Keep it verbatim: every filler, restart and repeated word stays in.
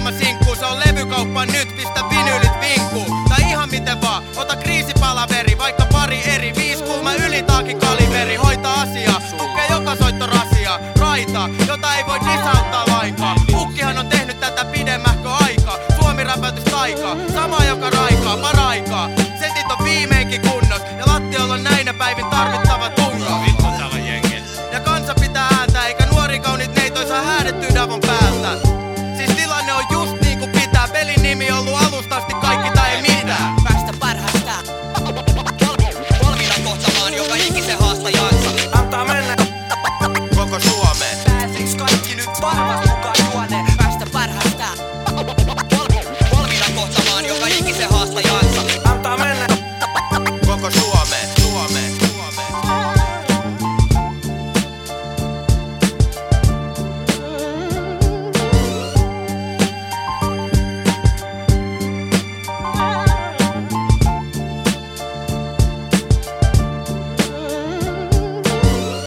kuulemma sinkkuu. Se on levykauppa nyt, pistä vinyylit vinkuu. Tai ihan miten vaan, ota kriisipalaveri, vaikka pari eri. Viisi kuuma ylitaakin kaliberi, hoita asiaa. Tukkee joka soitto rasia, raita, jota ei voi lisäuttaa lainkaan. Ukkihan on tehnyt tätä pidemmähkö aikaa. Suomi räpäytys taikaa, sama joka raikaa, paraikaa. Setit on viimeinkin kunnos, ja lattiolla on näinä päivin tarvittava tunno. Ja kansa pitää ääntä, eikä nuori kaunit neitois saa häädettyä Davon päältä. Siis tilanne on just niin kuin pitää, pelin nimi ollut alusta asti kaikki tai ei mitään.